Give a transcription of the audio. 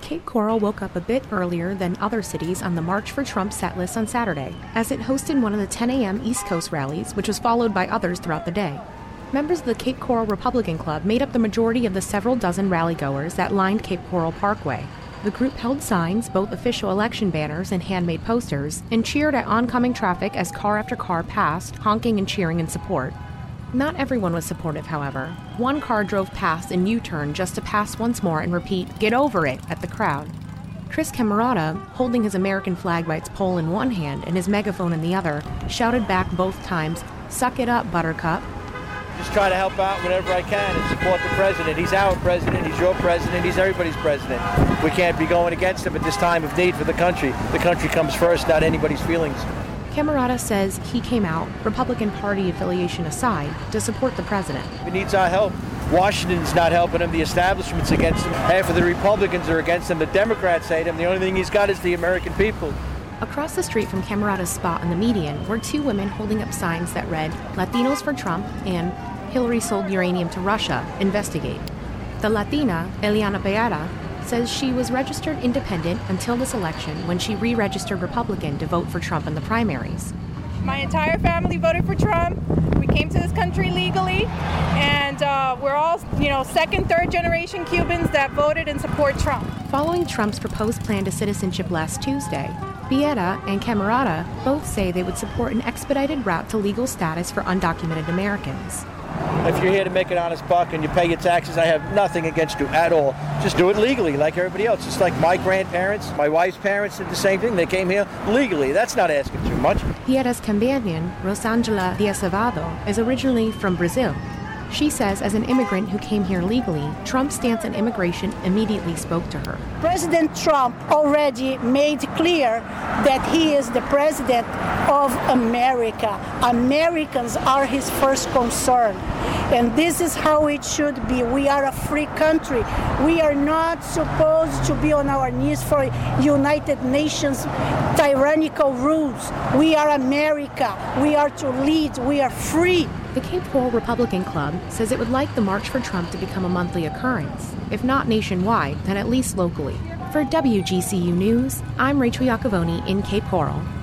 Cape Coral woke up a bit earlier than other cities on the March for Trump set list on Saturday, as it hosted one of the 10 a.m. East Coast rallies, which was followed by others throughout the day. Members of the Cape Coral Republican Club made up the majority of the several dozen rally-goers that lined Cape Coral Parkway. The group held signs, both official election banners and handmade posters, and cheered at oncoming traffic as car after car passed, honking and cheering in support. Not everyone was supportive, however. One car drove past and U-turned just to pass once more and repeat, "Get over it," at the crowd. Chris Camerata, holding his American flag by its pole in one hand and his megaphone in the other, shouted back both times, "Suck it up, Buttercup." Just try to help out whenever I can and support the president. He's our president, he's your president, he's everybody's president. We can't be going against him at this time of need for the country. The country comes first, not anybody's feelings. Camerata says he came out, Republican Party affiliation aside, to support the president. He needs our help. Washington's not helping him. The establishment's against him. Half of the Republicans are against him. The Democrats hate him. The only thing he's got is the American people. Across the street from Camerata's spot in the median were two women holding up signs that read, "Latinos for Trump" and "Hillary sold uranium to Russia, investigate." The Latina, Eliana Pereira, says she was registered independent until this election when she re-registered Republican to vote for Trump in the primaries. My entire family voted for Trump. We came to this country legally, and we're all, second, third generation Cubans that voted and support Trump. Following Trump's proposed plan to citizenship last Tuesday, Piera and Camerata both say they would support an expedited route to legal status for undocumented Americans. If you're here to make an honest buck and you pay your taxes, I have nothing against you at all. Just do it legally like everybody else. Just like my grandparents, my wife's parents did the same thing. They came here legally. That's not asking too much. Piera's companion, Rosângela Dias-Savado, is originally from Brazil. She says as an immigrant who came here legally, Trump's stance on immigration immediately spoke to her. President Trump already made clear that he is the president of America. Americans are his first concern. And this is how it should be. We are a free country. We are not supposed to be on our knees for United Nations tyrannical rules. We are America. We are to lead. We are free. The Cape Coral Republican Club says it would like the March for Trump to become a monthly occurrence, if not nationwide, then at least locally. For WGCU News, I'm Rachel Iacovoni in Cape Coral.